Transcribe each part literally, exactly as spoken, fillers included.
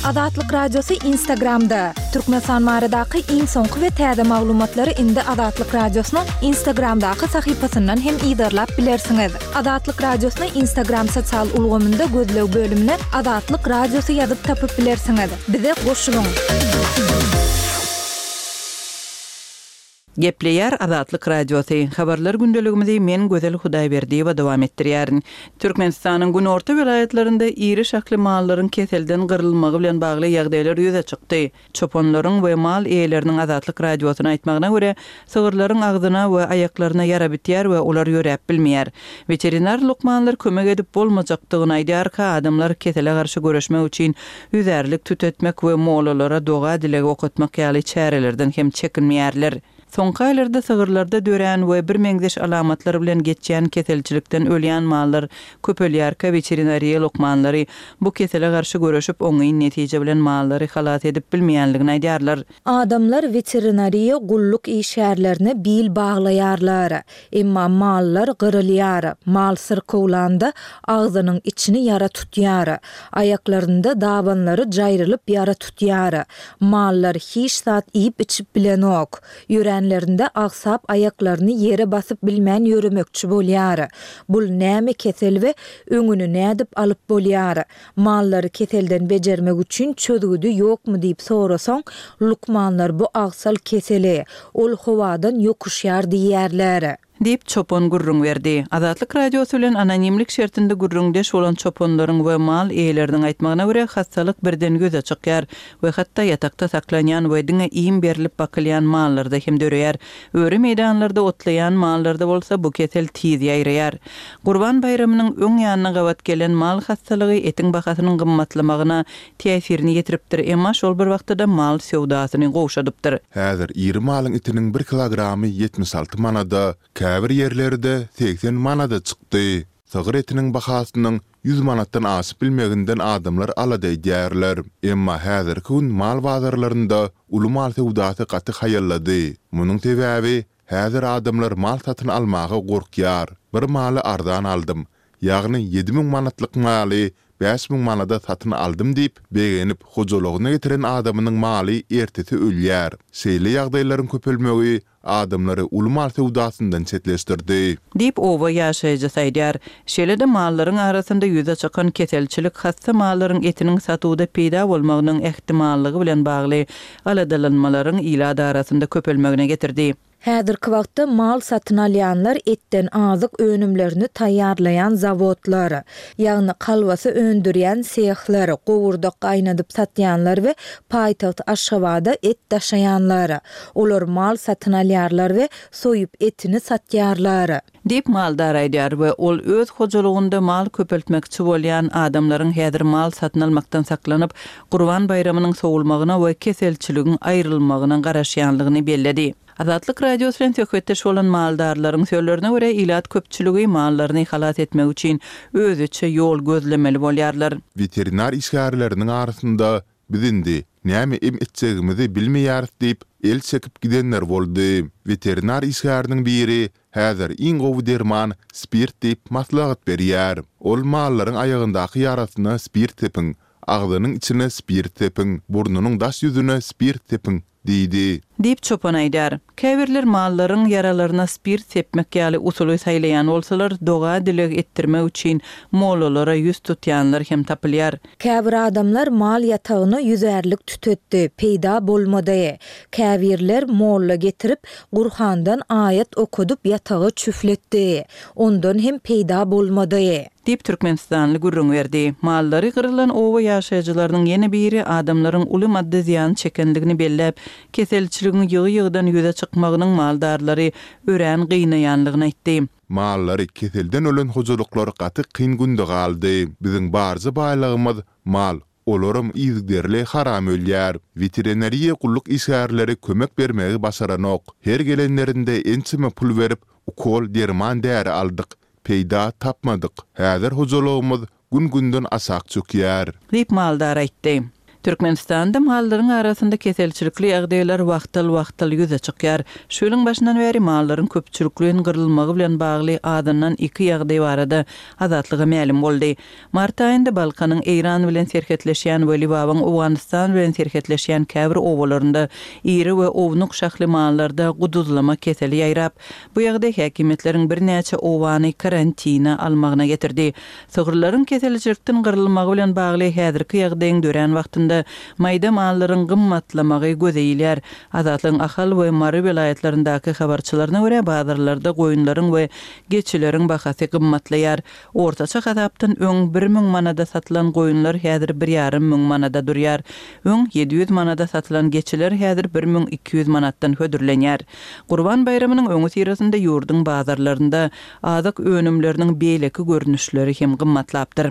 Azatlyk Radiosu Instagramda. Türkmenistan maradaky iň soňky we täze maglumatlary indi Azatlyk Radiosynyň Instagramdaky sahypasyndan hem ýydarlap bilersiňiz. Azatlyk Radiosynyň Instagram sosial ulgamynda gözlew bölümine Azatlyk Radiosu ýazyp tapyp bilersiňiz. Bize goşulyň. Gepleyer Azatlyk Radiosu. Habarlar gündeligimizi men Gözel Hudaýberdiýewa dowam etdirýärin. Türkmenistanyň gün orta vilayetlerinde iri şakly mallaryň keselden gyrylmagy bilen bagly ýagdaýlar ýüze çykdy. Çoponlaryň we mal eýeleriniň Azatlyk Radiosyna aýtmagyna görä, sygyrlaryň agzyna we aýaklaryna ýara bitýär we olar ýörep bilmeýär. Veterinar lukmanlar kömek edip bolmajakdygyny aýdýar ka adamlar kesele garşy göreşmek üçin ýüzärlik tütetmek we mollalara doga dilegi okutmak ýaly çärelerden hem çekinmeýärler. Soňky aýlarda sygyrlarda dörän we bir meňzeş alamatlar bilen geçýän keselçilikden ölýän mallar köpelýär. Veterinariýa lukmanlary bu kesele garşy göreşip oňy netije bilen mallary halat edip bilmeýänligini aýdýarlar. Adamlar veterinariýa gulluk işärlerini bil baglaýarlar. Emma mallar gyrylýar. Mal syrkowlanda agzynyň içini ýara tutýar. Aýaklarynda dabanlary jaýrylyp ýara tutýar. Mallar hiç saat iyip içip bilenok. Lerinde aksap ayaklarını yere basıp bilmän yürümekçi bolýar. Bul näme kesel we öňüni nädip alyp bolýar. Mallary keselden bejermek üçin çözgüdi ýokmu diýip sorasaň, lukmanlar bu aksal keseli ol howadan ýokuşýar diýerler. Dip çopon gurrun verdi. Azatlyk Radiosu bilen anonimlik şertinde gurrundeş bolan çoponlaryň we mal eýeleriniň aýtmagyna görä hastalyk birden göze çykýar we hatda ýatakda saklanýan we diňe iýim berilip bakylýan mallarda hem döreýär. Öri meýdanlarda otlaýan mallarda bolsa bu kesel tiz ýaýraýar. Gurban bayramynyň öň ýanyna gawat gelen mal hastalygy etiň bahasynyň gymmatlamagyna täsirini ýetiripdir. Emma şol bir wagtda mal sewdasyny gowşadypdyr. Häzir iri malyň etiniň bir kilogramy yetmiş alty manada, käbir yerlerde seksen manada çykdy. Sygyr etiniň bahasynyň yüz manatdan aşyp bilmeginden adamlar aladay diýerler. Emma häzirki gün mal bazarlarynda uly mal sewdasy gaty haýallady. Munyň sebäbi häzir adamlar mal satyn almagy gorkýar. Bir maly ardan aldym. Ýagny ýedi miň manatlyk maly beş miň manada satyn aldym diýip begenip hojalygyna getiren adamynyň maly ertesi ölýär. Şeýle ýagdaýlaryň köpelmegi adamlary uly mal sewdasyndan çetleşdirdi. Dip owa ýaşaýjy saýdýar. Şeýle de mallaryň arasynda ýüze çykan keselçilik hassa mallaryň etiniň satuwda peýda bolmagynyň ähtimallygy bilen bagly aladalanmalaryň ýylada arasynda köpelmegine getirdi. Häzirki wagtda mal satyn alýanlar etten azyk önümlerini taýýarlaýan zawodlar, ýagny kalwasy öndürýän sehler, gowurdak gaýnadyp satýanlar we paýtaht Aşgabatda et daşaýanlar. Olar mal satyn alýarlar we soýup etini satýarlar. Dip maldar aýdýar we ol öz hojalygynda mal köpeltmekçi bolýan adamlaryň häzir mal satyn almakdan saklanyp, Gurban bayramynyň sowulmagyna we keselçiligiň aýrylmagyna garaşýanlygyny belledi. Azatlyk Radiosu bilen söhbetdeş bolan maldarlaryň söýlerine görä ilat köpçüligi mallaryny halat etmek üçin özüçe ýol gözlemeli bolýarlar. Veterinar işgärleriniň arasynda bizindi näme em etjegimizi bilmeýäris diýip el çekip gidenler boldy. Veterinar işgäriniň biri häzir iň gowy derman spirt diýip maslahat berýär. Ol mallaryň aýagyndaky ýarasyna spirt tepiň, agzynyň içine spirt tepiň, burnunyň daş ýüzüne spirt tepiň diýdi. Dip çopan aýdar. Käbirler mallaryň yaralaryna spirt sepmek ýaly usuly saýlaýan bolsalar, doga dileg ettirmek üçin mollalara ýüz tutýanlar hem tapylýar. Käbir adamlar mal ýatagyny ýüzärlik tütetdi, peýda bolmady. Käbirler molla getirip Gurhandan aýat okudup ýatagy çüfletdi. Ondan hem peýda bolmady. Dip Türkmenistanly gurrun berdi. Mallary gyrylan owa ýaşaýjylarynyň ýene biri adamlaryň uly madde ziýan çekendigini belläp, keselçiligiň ýygy-ýygydan ýüze çykmagynyň maldarlary örän gynýanlygyny aýtdy. Mallary keselden ölen hojalyklar gaty kyn günde galdy. Biziň barjy baýlygymyz mal. Olarum izderle haram ölýär. Veterinariýa gulluk işgärleri kömek bermegi başaranok. Her gelenlerinde ençime pul berip ukol derman däri aldyk. Peýda tapmadyk. Häzir hojalygymyz gün günden asak çökýär. Dip maldar aýtdy. Türkmenistanda malların arasında keselçilikli ýagdaýlar wagtal-wagtal ýüze çykýar. Şulyň başyndan bäri malların köpçülikliğinin gyrylmagy bilen bagly adandan iki ýagdaý barada azatlygy ma'lum boldy. Mart aýynda Balkanyň Eýran bilen serhetleşýän we Libawyň Awganistan bilen serhetleşýän käbir owalarynda iri we ownuk şahly mallarda guduzlama keseli ýaýrap. Bu ýagdaý häkimetleriň bir näçe owany karantina almagyna getirdi. Sogurlaryň keselçilikden gyrylmagy bilen bagly häzirki ýagdaýyň dören wagtynda maýda mallaryň gymmatlamagy gözeýilýär. Azatlyň Ahal we Mary vilayetlerindäki habarçylaryna görä bazarlarda goýunlaryň we geçileriň bahasy gymmatlaýar. Ortaça hasapdan öň bir müň manada satylan goýunlar häzir bir ýarym müň manada durýar. Öň ýedi ýüz manada satylan geçiler häzir bir müň iki ýüz manatdan hödürlenýär. Gurban bayramynyň öňü sirasynda ýurduň bazarlarynda azyk önümleriniň beýleki görnüşleri hem gymmatlapdyr.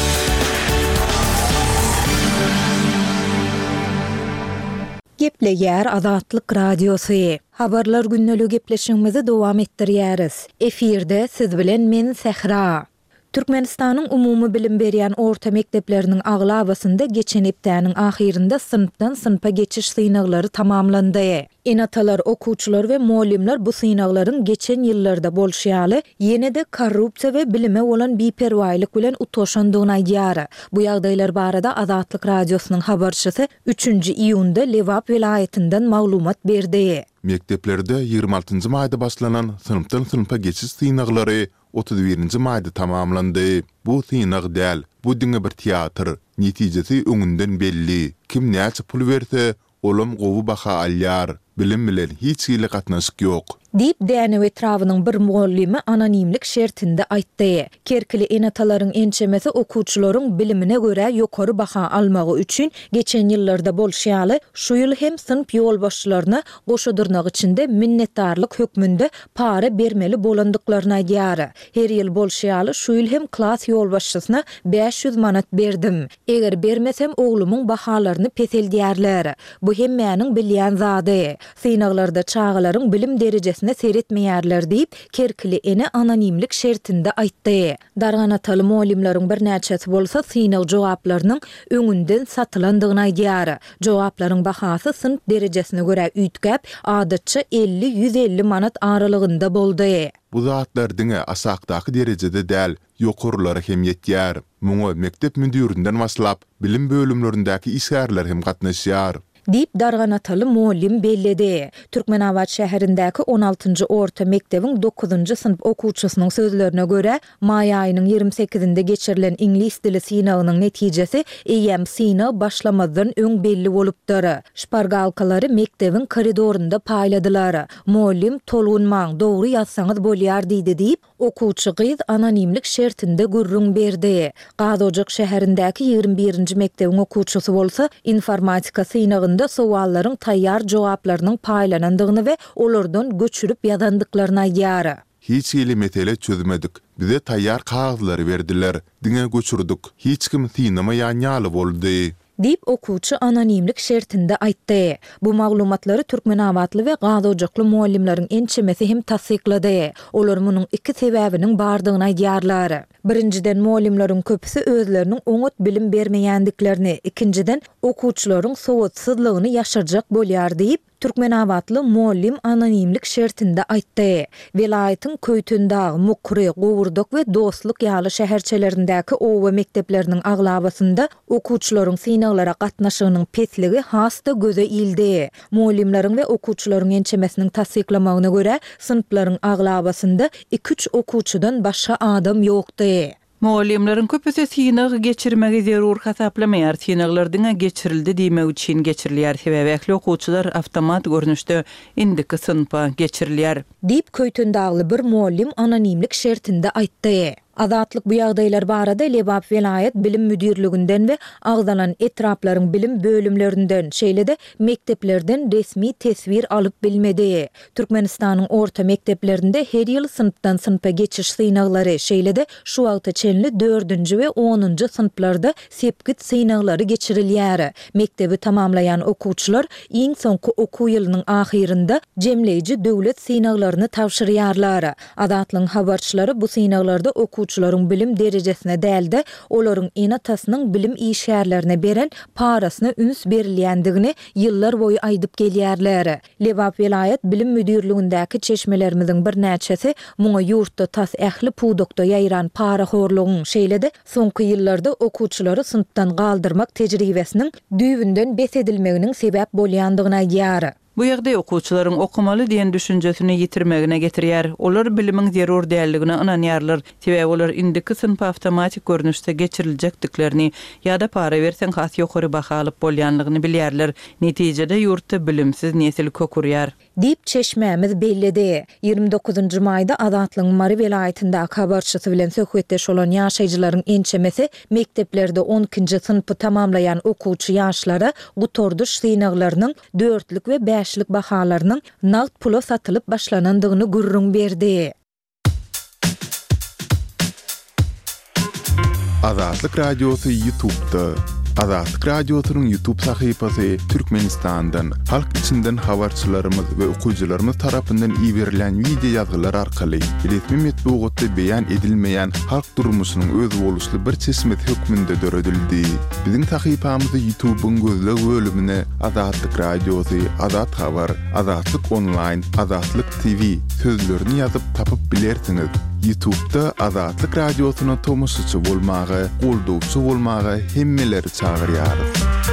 Gepleýär Azatlyk Radiosu. Habarlar günnäli gepleşigimizi dowam etdirýäris. Efirde siz bilen men Sehra. Türkmenistanyň umumy bilim berýän orta mekdepleriniň aglabasynda geçen hepdäniň ahirinde sınıpdan sınıpa geçiş synaglary tamamlandy. Enatalar, okuwçylar we muallimler bu synaklaryň geçen ýyllarda bolşýaly ýene-de korrupsiýa we bilime bolan biperwaýlyk bilen utoşandygyny aýdýar. Bu ýagdaýlar barada Azatlyk Radiosynyň habarçysy üçünji iýunda Lewap vilayetinden maglumat berdi. Mekteplerde ýygrima altynjy maýda başlanan sınıpdan sınıpa geçiş synaglary otuz birinji maýda tamamlandy. Bu synag däl, bu diňe bir teatr, netijesi öňünden belli. Kim näçe pul berse, olam gowy baha alýar. Bilim bilen hiç ýyly gatnaşyk ýok. Dip däne etrawynyň bir muallimi anonimlik şertinde aýtdy. Kerkili enatalaryň ençemesi okuwçylaryň bilimine görä ýokary baha almagy üçin geçen ýyllarda bolşýaly şu ýyl hem sınıp ýolbaşçylaryna goşadyrnak içinde minnetdarlyk hökmünde para bermeli bolandyklaryny aýdýar. Her ýyl bolşýaly şu ýyl hem klas ýolbaşçysyna beş ýüz manat berdim. Eger bermesem oglumyň bahalaryny peseldýärler. Bu hem mäniň bilýän zady. Synaglarda çağalaryň bilim derejesine seyretmeýärler diýip Kerkili ene anonimlik şertinde aýtdy. Darganataly muallimleriň bir näçesi bolsa synag jogaplarynyň öňünden satylandygyny aýdýar. Jogaplaryň bahasy sınıp derejesine görä üýtgäp adatça elli ýüz elli manat aralygynda boldy. Bu zatlar diňe asakdaky derejede däl, ýokurlary hem ýetýär. Muňa mektep müdirinden başlap bilim bölümlerindäki işgärler hem gatnaşýar. Dip Darganataly muallim belledi. Türkmenabad şäherindäki on altynjy orta mektebiň dokuzunjy sınıp okuwçysynyň sözlerine görä, maý aýynyň ýygrimi sekizinde geçirilen ingliz dili synagynyň netijesi eýem syna başlamazdan öň belli bolupdyr. Şpargalkalary mektebiň koridorunda paýladylar. Muallim tolgunmaň, dogry ýazsaňyz bolýar diýdi diýip okuwçy gyz anonimlik şertinde gürrüň berdi. Gazojak şäherindäki ýygrimi birinji mektebiň okuwçysy bolsa informatika synagyny da sowallaryň taýýar jogaplarynyň paýlanandygyny we olardan göçürüp ýazandyklaryny aýdýar. Hiç ýyly mesele çözmedik. Bize taýýar kagazlary berdiler. Diňe göçürdük. Hiç kim synamaýanýaly boldy. Dip okuwçy anonimlik şertinde aýtdy. Bu maglumatlary Türkmenabadly we Gazojakly muallimleriň ençemesi hem tasdiklady. Olar munyň iki sebäbiniň bardygyny aýdýarlar. Birinciden muallimleriň köpüsi özleriniň oňat bilim bermeýändiklerini, ikinciden okuwçylaryň sowatsyzlygyny ýaşarjak bolýar diýip Türkmenabadly muallim anonimlik şertinde aýtdy. Vilayatyň Köýtündagy Mukry, Gowurdok we Dostluk ýaly şäherçelerindäki owa mektepleriniň aglabasynda okuwçylaryň synaglara gatnaşygynyň petligi hasta göze ildi. Muallimleriň we okuwçylaryň ençemesiniň tasdiklamagyna görä, sınıplaryň aglabasynda iki üç okuwçydan başga adam ýokdy. Muallimleriň köpüsi synag geçirmegi zerur hasaplamaýar. Synaglar diňe geçirildi diýmek üçin geçirilýär. Sebäbi okuwçylar awtomat görnüşde indiki sınıpa geçirilýär. Dip Köýtündagy bir muallim anonimlik şertinde aýtdy. Azatlyk bu ýagdaýlar barada Lebap vilayet bilim müdirliginden we agdalan etraplaryň bilim bölümlerinden şeýle-de mekteplerden resmi tesbir alyp bilmedi. Türkmenistanyň orta mekteplerinde her ýyl sınıpdan sınıpa geçiş synaglary şeýle-de şu wagta çenli dördünjü we onunjy sınıplarda sepgit synaglary geçirilýär. Mektebi tamamlayan okuwçylar iň soňky okuw ýylynyň ahirinde jemleýiji döwlet synaglaryny tawşyrýarlar. Azatlyň habarçylary bu synaglarda okuw okuwçylaryň bilim derejesine däldi, olaryň enatasynyň bilim işärlerine beren parasyna üns berilýändigini ýyllar boyu aýdyp gelýärler. Lebap vilayet bilim müdürlügindäki çeşmelerimizin bir näçesi muňa ýurtda tas ähli pudokda ýaýran para horlugyny şeýledi. Soňky ýyllarda okuwçylary synpdan galdyrmak tejribesiniň düýbünden besedilmeginiň sebäp bolýandygyna ýary. Bu ýagdaý okuwçylaryň okumaly diýen düşünjesini ýitirmegine getirýär. Olar bilimiň zerur däldigine ynanýarlar. Sebäbi olar indiki sınıf awtomatik görnüşde geçiriljekdiklerini ýa-da para bersen has ýokary baha alyp bolýanlygyny bilýärler. Netijede ýurtda bilimsiz nesil kökürýär. Dip çeşmämiz bellidi. ýygrimi dokuzunçy maýda Azatlyň Mary welaýetinde habarçysy bilen söhbetdeş bolan ýaşaýjylaryň ençemesi mekteplerde on ikinji sınıfy tamamlayan okuwçy ýaşlara gutorduş synaglarynyň dörtlük we beşlik bahalarynyň nagd pula satylyp başlanandygyny gurrun berdi. Azatlyk Radiosu YouTube'da. Azatlyk Radiosu'nun YouTube sahypasy Türkmenistandan, halk içinden habarçylarymyz we okuwçylarymyz tarapyndan iýerilen video ýazgylar arkaly resmi metbuatda beýan edilmeýän halk durmuşynyň öz boluşly bir çeşmet hökmünde döredildi. Biziň sahypamyzy YouTube'un gözleg bölümine Azatlyk Radiosu, Azat Habar, Azatlyk Online, Azatlyk T V sözlerini ýazyp tapyp bilersiňiz. YouTube'da Azatlyk Radiosu'na tomusçy bolmagy, goldowçy bolmagy hemmeleri çağırýarys.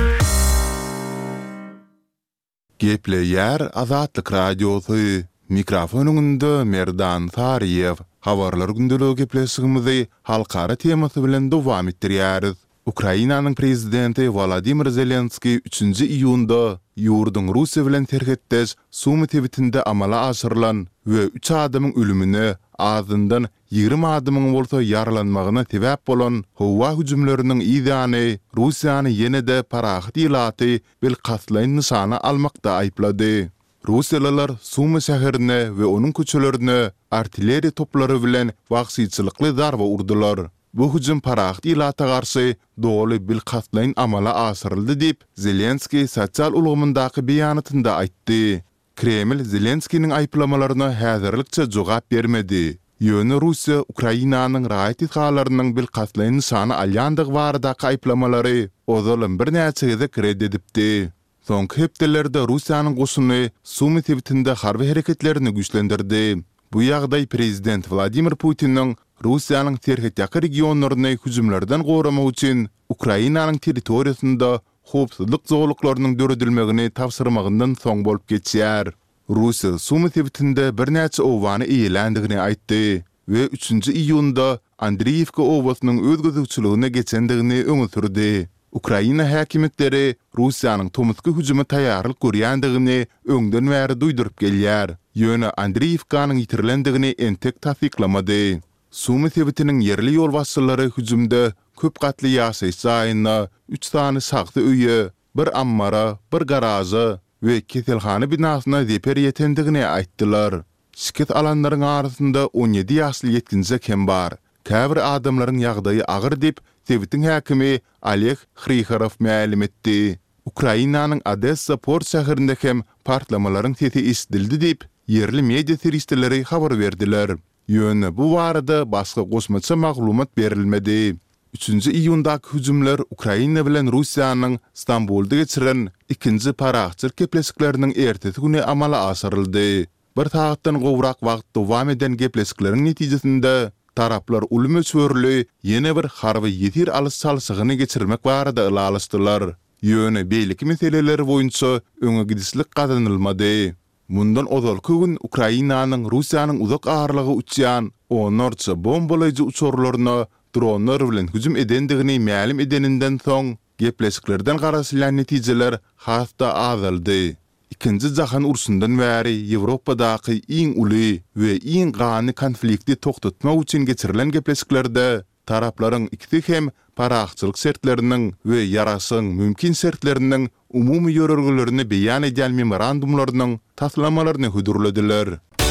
Gepleýär Azatlyk Radiosu. Mikrofonunda Merdan Tariýew. Habarlar gündeligi gepleşigimizi halkara temasy bilen dowam etdirýäris. Ukrainanyň prezidenti Volodymyr Zelenski üçünçi iýunda ýurdun Russiýa bilen terhetdeş summit-inde amala aşyrylan we üç adamyň ölümine azyndan ýygrimi adamyň bolsa ýaralanmagyna sebäp bolan howa hüjümleriniň ýa-ni Russiýany ýene-de parahat ýylaty bil gaslaýyn nyşana almakda aýplady. Russiýalılar Sumy şäherine we onuň köçelerine artilleriýa toplary bilen wagtsyçylykly darba urdular. Bu hüjüm parahat ýylata garşy doly bil gaslaýyn amala aşyryldy diýip Zelenski sosial ulgamyndaky beýanatynda aýtdy. Kreml Zelenskiň aýplamalaryna häzirlikçe jogap bermedi. Ýöne Russiýa Ukrainanyň raýat etgalarynyň bil gaslaýyn nyşany alýandygy baradaky aýplamalary ozalym bir näçe gezek reddedipdi. Soňky hepdelerde Russiýanyň goşuny Sumy tebitinde harby hereketlerini güýçlendirdi. Bu ýagdaý prezident Vladimir Putin'ň Russiýanyň terhetdäki regionlaryny hüjümlerden goramak üçin Ukrainanyň territoriýasynda howpsuzlyk zowluklarynyň döredilmegini tapşyrmagyndan soň bolup geçýär. Russiýa Sumy tebitinde bir näçe owany eýlendigini aýtdy we üçünçi iýunda Andriýewka owasynyň öz gözükçüligine geçendigini öňe sürdi. Ukraina häkimetleri Russiýanyň tomusky hüjüme taýýarlyk görýändigini öňden bäri duýduryp gelýär. Ýöne Andriýewkanyň ýitirilendigini entek tasdiklamady. Sumy tebitiniň yerli ýol başçylary hüjümde köp gatly ýaşaýyş jaýyna üç tane sagty öýe, bir ammara, bir garaja we keselhana binasyna zeper ýetendigini aýtdylar. Şikayet alanlaryň arasynda on ýedi ýaşly ýetkinjek hem bar. Käbir adamlaryň ýagdaýy agyr diýip tebitiň häkimi Oleg Krikharov ma'lum etdi. Ukrainanyň Odessa port şäherinde hem partlamalaryň sesi işdildi diýip yerli media serwisleri habar berdiler. Ýöne bu barada başga goşmaça maglumat berilmedi. üçünçi iýundaky hüjümler Ukraina bilen Russiýanyň Stambulda geçiren ikinji paraçylyk gepleşikleriniň ertesi güni amala aşyryldy. Bir saatdan gowrak wagt dowam eden gepleşikleriň netijesinde taraplar ulmy çörli ýene bir harby ýetir alys-salsygyny geçirmek barada ýalaşdylar. Ýöne beýleki meseleleri boýunça öňe gidişlik gazanylmady. Mundan ozalky gün Ukrainanyň Russiýanyň uzak aýrlygy uçýan onlarça bombalaýjy uçurlaryna dronlar bilen hüjüm edendigini ma'lum edeninden soň gepleşiklerden garaşylan netijeler hasta azaldy. İkinji jahan urşundan bäri Ýewropadaky iň uly we iň gany konflikti toktatmak üçin geçirilen gepleşiklerde taraplaryň ikisi hem paraçylyk şertleriniň we ýaraşyň mümkin şertleriniň umumy ýörelgelerini beýan edýän memorandumlarynyň taslamalaryny hüdürlediler.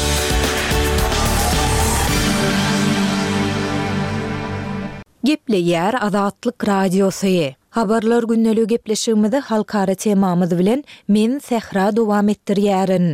Gepleýär Azatlyk Radiosu. Habarlar günneligi gepleşigimizde halkara temamyz bilen men Sehra dowam etdirýärin.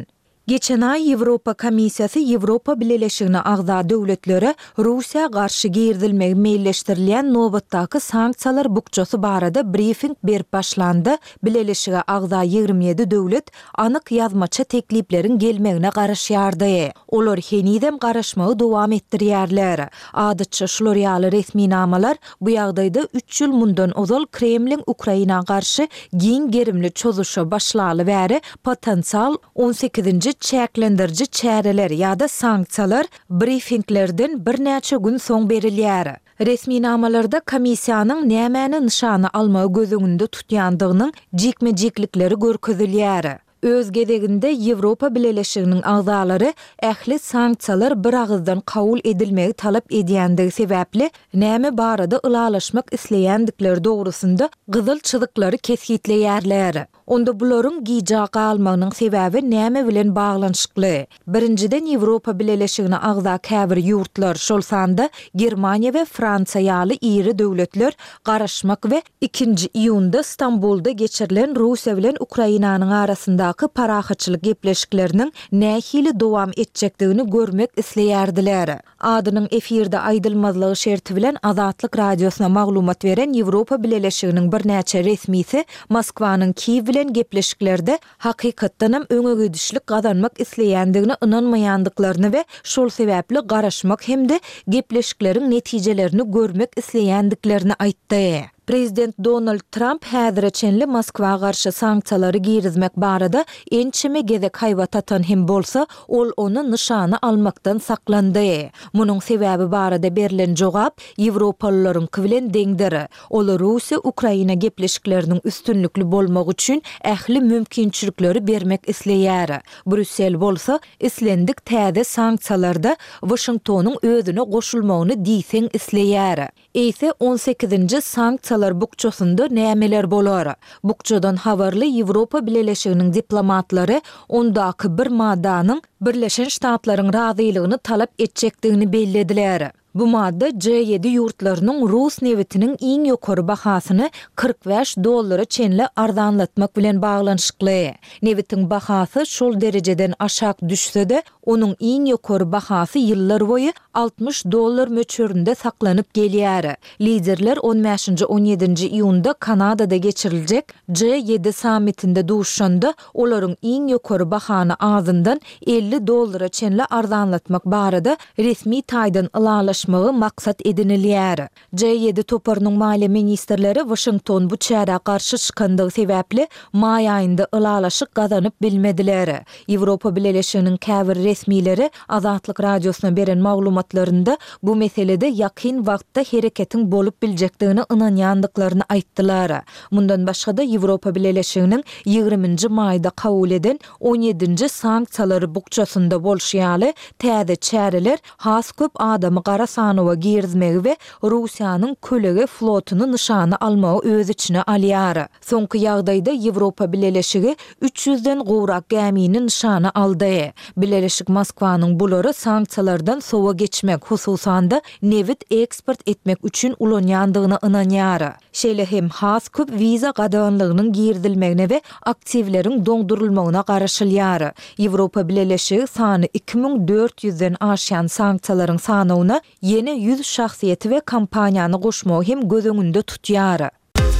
Geçen ay Ýewropa Komissiyasy Ýewropa Birleşigine agza döwletlere Russiýa garşy girdilmegi meýilleşdirilýän nowatdaky sanksiýalar bukçasy barada briefing berip başlandy. Birleşige agza ýygrimi ýedi döwlet anyk ýazmaça teklipleriň gelmegine garaşýardy. Olar henidem garaşmagy dowam etdirýärler. Adyçça şular ýaly resmi namalar bu ýagdaýda üç ýyl mundan ozal Kremlin Ukraina garşy giň gerimli çözüşe başlaly bäri potensial on sekizinji çäklendirji çäreler ýa-da sanksiýalar briefinglerden bir näçe gün soň berilýär. Resmi namalarda komissiýanyň nämäni nişana almagy gözüňünde tutýandygynyň jikme-jiklikleri görkezilýär. Öz gezeginde Ýewropa Birleşiginiň agzalary ähli sanksiýalar bir agızdan kabul edilmegi talap edýändigi sebäpli näme barada ylalaşmak isleýändikleri dogrusunda gyzyl çyzyklary kesgitleýärler. Onda bularyň gijaga almagynyň sebäbi näme bilen baglanyşykly? Birinciden Ýewropa Birleşigine agza käbir ýurtlar şol sanda Germaniýa we Fransiýa ýaly iri döwletler garaşmak we ikinji iýunda Stambulda geçirilen Russiýa bilen Ukrainanyň arasyndaky parahaçylyk gepleşikleriniň nähili dowam etjekdigini görmek isleýärdiler. Adynyň efirde aýdylmazlygy şerti bilen Azatlyk radiosyna maglumat beren Ýewropa Birleşiginiň bir näçe resmisi Moskwanyň Kiýew bilen gepleşiklerde hakykatdanam öňe gidişlik gazanmak isleýändigine ynanmaýandyklaryny we şol sebäpli garaşmak hemde gepleşikleriň netijelerini görmek isleýändiklerini aýtdy. Prezident Donald Trump häzirçenli Moskwa garşy sanksiýalary girizmek barada ençime gezek haýbat atan hem bolsa, ol onu nişana almakdan saklandy. Munyň sebäbi barada berilen jogap Ýewropalylaryň bilen deňdir. Ol Russiýa Ukraina gepleşikleriniň üstünlükli bolmagy üçin ähli mümkinçilikleri bermek isleýär. Brüssel bolsa islendik täze sanksiýalarda Washingtonyň özüne goşulmagyny diýseň isleýär. Eýse on sekizinji sanksiýalar bukçasında nämeler bolar? Bukçadan habarly Ýewropa Birleşiginiň diplomatlary ondaky bir maddanyň Birleşen Ştatlaryň razylygyny talap etjekdigini bellediler. Bu madda G ýedi ýurtlarynyň Rus newitiniň iň ýokary bahasyny kırk beş dollara çenli arzanlatmak bilen baglanyşykly. Newitiň bahasy şol derejeden aşak düşse-de, onuň iň ýokary bahasy ýyllar boýy altmış dollar möçöründe saklanyp gelýär. Liderler on beşinji on ýedinji iýunda Kanadada geçiriljek G ýedi sammitinde duşşanda olaryň iň ýokary bahany azyndan elli dollara çenli arzanlatmak barada resmi taýdan ylalaş maksat edinilýär. G ýedi toparynyň maliýe ministrleri Washington bu çäre garşy çykandygy sebäpli maý aýynda ylalaşyk gazanyp bilmediler. Ýewropa Birleşiginiň käbir resmileri Azatlyk radiosyna beren maglumatlarynda bu meselede ýakyn wagtda hereketiň bolup biljekdigine ynanýandyklaryny aýtdylar. Mundan başga da Ýewropa Birleşiginiň ýygrimiňji maýda kabul eden on ýedinji sanksiýalary bukçasynda bolşýaly täze çäreler has köp adamy gara Sanowa girizmegi we Russiýanyň kölege flotuny nişana almagy öz içine alýar. Soňky ýagdaýda Ýewropa Birleşigi üç ýüzden gowrak gemini nişana aldy. Birleşik Moskwanyň bulary sanksiýalardan sowa geçmek, hususanda newit eksport etmek üçin ulanýandygyna ynanýar. Şeýle hem has köp wiza gadanlygynyň girdilmegine we aktivleriň doňdurulmagyna garaşylýar. Ýewropa Birleşigi sany iki bin dört ýüzden aşan sanksiýalaryň sanawyna yeni yüz şahsiyeti ve kampanyany goşmagy hem gözüňünde tutýar.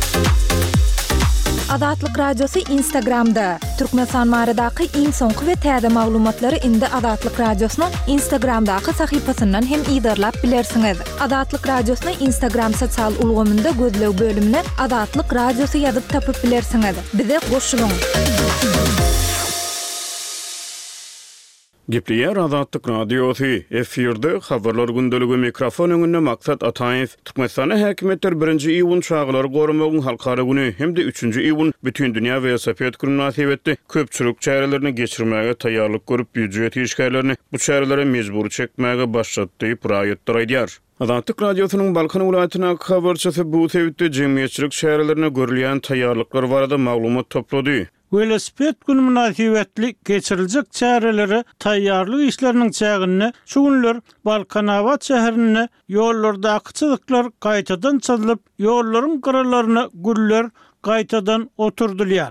Azatlyk radiosu Instagramda. Türkmenistan maradaky iň soňky we täze maglumatlary indi Azatlyk radiosynyň Instagramdaky sahypasyndan hem ýydarlap bilersiňiz. Azatlyk radiosyny Instagram sosial ulgamynda gözlew bölümine Azatlyk radiosu ýazyp tapyp bilersiňiz. Bize goşulyň. Gepleýär Azatlyk radiosu efirde habarlar gündeligi mikrofon öňünde maksat Ataýew. Türkmenistana häkimetler birinji iýun çağlary gorumagyň halkara güni hemde üçünji iýun bütün dünýä velosiped gününe münasibetli köpçülük çärelerini geçirmäge taýýarlyk görüp büdjet işgärlerini bu çärelere mejbur çekmäge başlatdy diýip aýdýar. Azatlyk radiosynyň Balkan welaýatyna habarçysy bu sebäpde jemgyýetçilik çärelerine görülýän taýýarlyklar barada maglumat toplady. Velosiped günü münasibetli geçiriljek çäreleri taýýarlyk işleriniň çägini şu günler Balkanawat şäherine ýollardaky çyzyklar gaýtadan çyzylyp ýollaryň gyralaryna güller gaýtadan oturdylýar.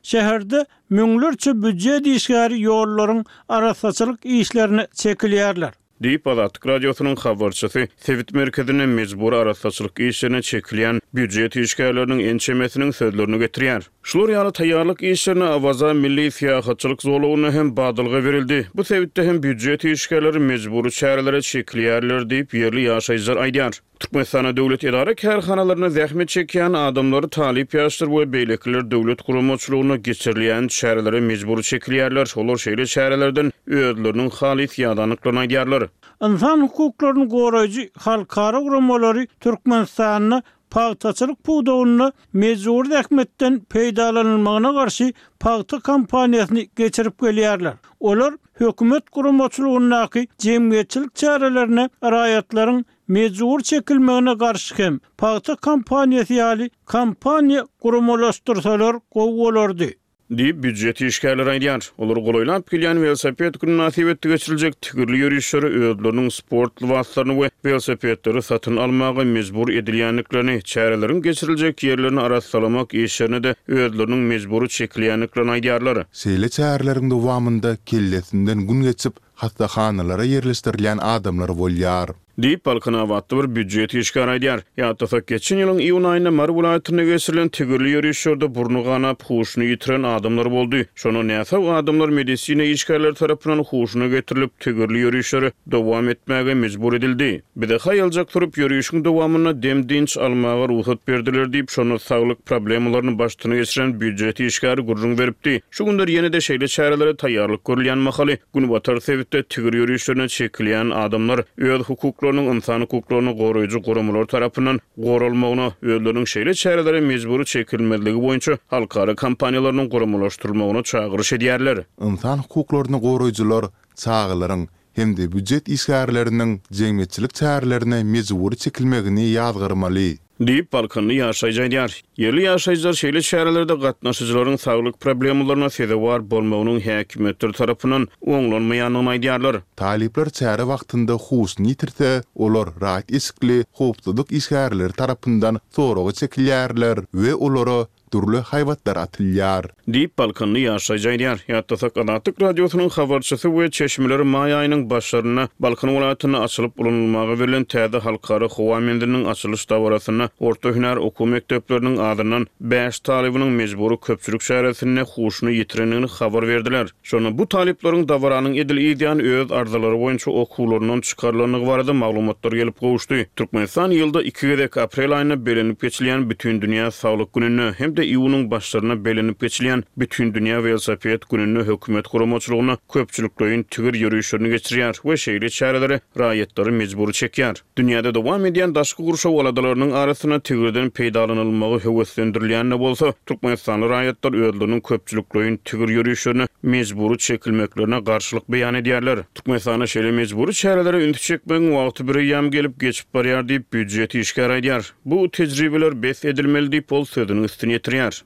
şäherde müňlerçe büdjet işgäri ýollaryň arasaçylyk işlerini çekilýärler. Diýip Azatlyk radiosynyň habarçysy Sewit merkezine mejbur arasaçylyk işlerine çekilýän büdjet işgärleriniň ençemesiniň sözlerini getirýär. Şular ýaly taýýarlyk işlerine awaza milli siýahatçylyk zolawyna hem badylga berildi. Bu sebäpde hem büdjet işgärleri mejbur çärelere çekilýärler diýip ýerli ýaşaýjylar aýdýar. Türkmenistan döwlet idara kärhanalaryna zähmet çekýän adamlary talip ýaşdyr we beýlekler döwlet gurulmaçylygyna geçirilýän çärelere mejbur çekilýärler. Olar şeýle çärelerden özleriniň halis ýadanyklaryny aýdýarlar. İnsan hukuklaryny goraýjy halkara gurulmalary Türkmenistanyň paýtaçylyk puwdawyny mejbur ähmetden peýdalanylmagyna garşy paýta kampaniýasyny geçirip gelýärler. Olar hökümet gurulmaçylygynyň jemgyýetçilik çärelerini raýatlaryň mejbur çekilmegine garşy hem paýta kampaniýasy ýaly kampaniýa gurulmalaşdyrsalar gowy bolardy. Diýip büdjet işgärleri aýdýar. Olar golaýlap gelýän velosiped gününe nasip etdi geçiriljek tigirli ýörüşleri özleriniň sport wagtlaryny we velosipedleri satyn almagy mejbur edilýänliklerini, çäreleriň geçiriljek ýerlerini arassalamak işlerini de özleriniň mejburi çekilýänliklerini aýdýarlar. Seýle çäreleriň dowamında kellesinden gün geçip hastahanalara yerleşdirilýän adamlar bolýar. Diýip Balkanawatda bir büdjet işgär aýdýar. Ýa-da geçen ýylyň iýun aýynda Mar welaýatyna geçirilen tigirli ýörüşlerde burnu ganap huşuny ýitiren adamlar boldy. Şonu näse o adamlar medisina işgärleri tarapyndan huşuna getirilip tigirli ýörüşleri dowam etmäge mejbur edildi. Bir de haýaljak turup ýörüşiň dowamyna demdinç almaga ruhsat berdiler diýip şonu saglyk problemlaryny baştyna geçiren büdjet işgäri gurrun beripdi. Şu günler ýene-de şeýle çärelere taýýarlyk görülýän mahaly Günbatar Sewitde tigirli ýörüşlerine çekilýän adamlar öz hukuk insan hukuklaryny goraýjy gurumlar tarapyndan goralmagyna özleriniň şeýle çärelere mejburi çekilmezligi boýunça halkara kampaniýalarynyň gurumlaşdyrylmagyna çagyryş edýärler. İnsan hukuklaryny goraýjylar çağılaryň hemde büdjet işgärleriniň jemgyýetçilik çärelerine mejburi çekilmegini ýazgyrmaly. Diýip Balkanly ýaşaýjylar. Ýerli ýaşaýjylar şeýle çärelerde gatnaşyjylaryň saglyk problemlaryna sebäp bolmagynyň häkimetler tarapyndan oňlanmaýanyny aýdýarlar. Talipler çäre wagtynda husny ýitirse, olar rahat iskli, howpsuzlyk işgärleri tarapyndan soragy çekilýärler we olara türlü haýwatlar atylýar. Diýip Balkanly ýaşaýjylar. Ýa-da Azatlyk radiosynyň habarçysy we çeşmeleri maý aýynyň başlaryna Balkan welaýatyna açylyp bulunmagy berilen täze halkara howamendiniň açylyş dawrasyna orta hünär okuw mekdepleriniň adyndan beş talibiniň mejburi köpçülik şäheresine huşuny ýitirenini habar berdiler. Şonu bu talipleriň dawranyň edil ýan öz arzulary boýunça okuwlaryndan çykarylanyny barada maglumatlar gelip gowuşdy. Türkmenistan ýylda iki gezek aprel aýyna belenip geçilýän bütün dünýä saglyk gününe hem de iýunyň başlaryna belenip geçilýän bütün dünýä velosiped gününe hökümet gurulmaçylygyna köpçüliklerin tigir ýörüşlerini geçirýär we şeýle çärelere raýatlary mejburi çekýär. Dünýäde dowam edýän daşky guruşa waladarynyň arasyna tigirden peýdalanylmagy höweslendirilýän bolsa, Türkmenistanly raýatlar özleriniň köpçüliklerin tigir ýörüşlerini mejburi çekilmeklerine garşylyk beýan edýärler. Türkmenistana şeýle mejburi çärelere üntü çekmegiň wagty bir ýam gelip geçip barýar diýip büdjet işgär aýdýar. Bu tejribeler bes edilmeli diýip ol sözüni üstüne ýetirýär.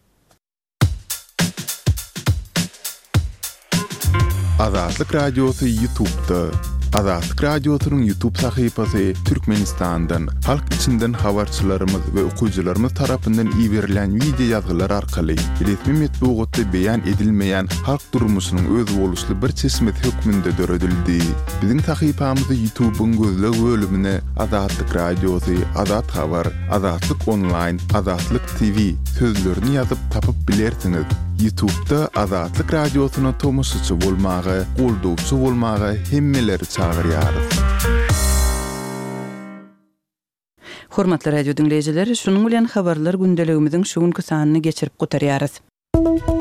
Azatlyk radiosy YouTube'da. Azatlyk radiosynyň YouTube sahypasy Türkmenistandan, halk içinden habarçylarymyz we okuwçylarymyz tarapyndan iýerilen video ýazgylar arkaly resmi metbuatda beýan edilmeýän halk durmuşynyň öz boluşly bir çeşmet hökmünde döredildi. Biziň sahypamyzy YouTube'un gözleg bölümine Azatlyk radiosy, Azat habar, Azatlyk online, Azatlyk T V sözlerini ýazyp tapyp bilersiňiz. YouTube'da Azatlyk radiosyna tomuşçy bolmagy, goldowçy bolmagy hemmeleri çagyrýarys. Hormatly radio dinleýijiler, şunuň bilen habarlar gündeligimiziň şu günkü sanyny geçirip gotarýarys.